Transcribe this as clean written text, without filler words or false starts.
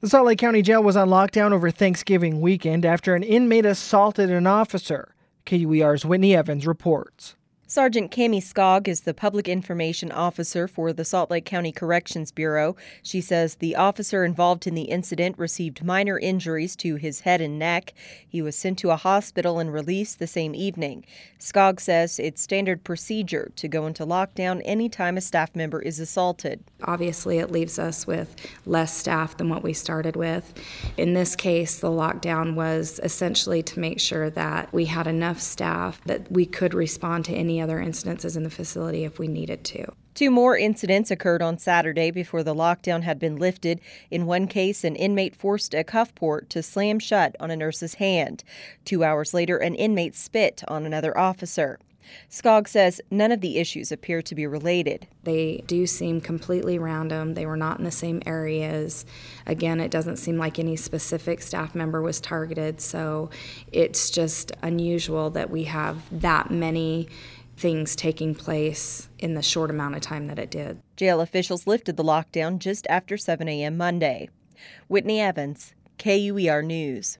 The Salt Lake County Jail was on lockdown over Thanksgiving weekend after an inmate assaulted an officer. KUER's Whitney Evans reports. Sergeant Cami Skog is the public information officer for the Salt Lake County Corrections Bureau. She says the officer involved in the incident received minor injuries to his head and neck. He was sent to a hospital and released the same evening. Skog says it's standard procedure to go into lockdown anytime a staff member is assaulted. Obviously, it leaves us with less staff than what we started with. In this case, the lockdown was essentially to make sure that we had enough staff that we could respond to any other incidences in the facility if we needed to. 2 more incidents occurred on Saturday before the lockdown had been lifted. In one case, an inmate forced a cuff port to slam shut on a nurse's hand. 2 hours later, an inmate spit on another officer. Skog says none of the issues appear to be related. They do seem completely random. They were not in the same areas. Again, it doesn't seem like any specific staff member was targeted, so it's just unusual that we have that many things taking place in the short amount of time that it did. Jail officials lifted the lockdown just after 7 a.m. Monday. Whitney Evans, KUER News.